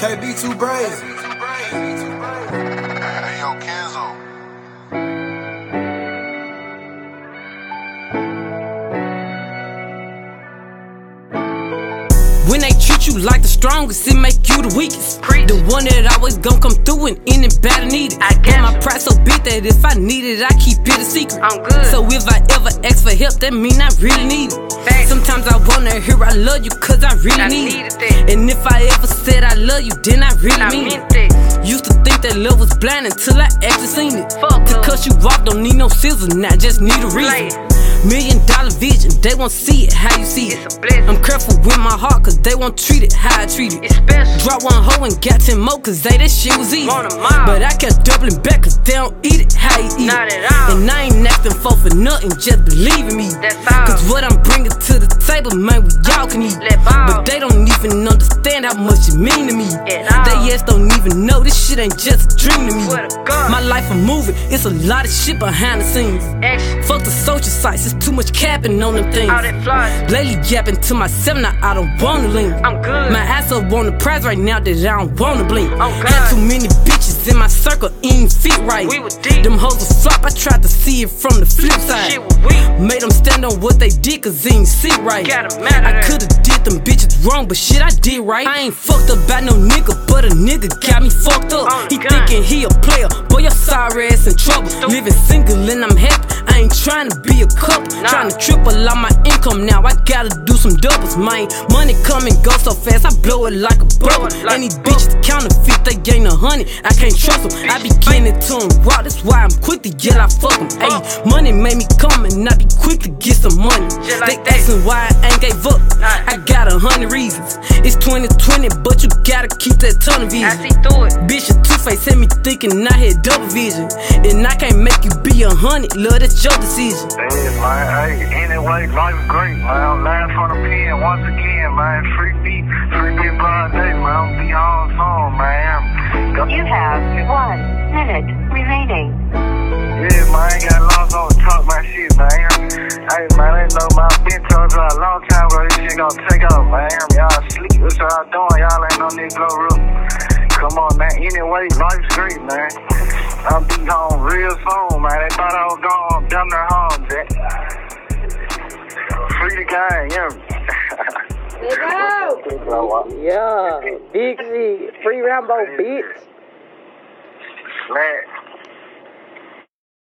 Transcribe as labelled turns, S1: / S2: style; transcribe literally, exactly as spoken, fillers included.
S1: K B too brave.
S2: Hey, yo, Kenzo.
S3: When they treat you like the strongest, it make you the weakest. Preach. The one that always gon' come through and in it bad and need it. I get my pride so big that if I need it, I keep it a secret. I'm good. So if I ever ask for help, that mean I really need it. Thanks. Sometimes I wanna hear I love you, cause I really I need it. it. And if I ever said I love you, then I really I mean it. it. Used to think that love was blind until I actually seen it. Fuck to cut you off, don't need no scissors, now just need a reason. Million dollar vision, they won't see it how you see it. I'm careful with my heart, cause they won't treat it how I treat it. Drop one hoe and got ten more, cause they that shit was easy. But I kept doubling back, cause they don't eat it how you eat it. And I ain't asking for for nothing, just believe in me. Cause what I'm bringing to the table, man, we y'all can eat. But they don't even understand how much it mean to me. They ass don't even know this shit ain't just a dream to me. My life a movie, it's a lot of shit behind the scenes. Fuck the social sites, too much capping on them things. Lately yapping to myself, now I don't wanna lean. I'm good. My ass up on the prize right now that I don't wanna blink. Oh, had too many bitches in my circle, ain't fit right. We them hoes was flop, I tried to see it from the flip side. Made them stand on what they did, cause they ain't sit right. I could've did them bitches wrong, but shit I did right. I ain't fucked up by no nigga, but a nigga got me fucked up. He thinking he a player, boy your sorry ass in trouble. Living single and I'm happy, I ain't trying to be a couple. Nah. Trying to triple out my income now, I gotta do some doubles, man. Money come and go so fast, I blow it like a bubble. Like and these bitches counterfeit, they ain't a honey, I can't trust them. I be getting it to them raw, that's why I'm quick to get I fuck them. Ayy, money made me come and I be quick to get some money. They asking why I ain't gave up, I got a hundred reasons. It's twenty twenty, but you gotta keep that tunnel vision. I see through it. Bitch, your two-face had me thinking I had double vision. And I can't make you be a hundred, love, that's your decision.
S2: Man, hey, anyway, life is great, man. I'm lying from the pen once again, man. Free beat, free beat blind day, man. I'm be on song, man. Go.
S4: You have one minute remaining.
S2: Yeah, man, I ain't got long on to talk my shit, man. Hey, man, I know my been told you a long time ago this shit gonna take off, man. Y'all sleep, what's y'all doing? Y'all ain't on this glow room. Come on, man. Anyway, life's great, man. I'll be home real soon, man. They thought I was gone. I'm down there home, Jack. Free the gang, yeah.
S5: Let's go! Yeah, Big Z. Free Rambo, bitch.
S2: Smack.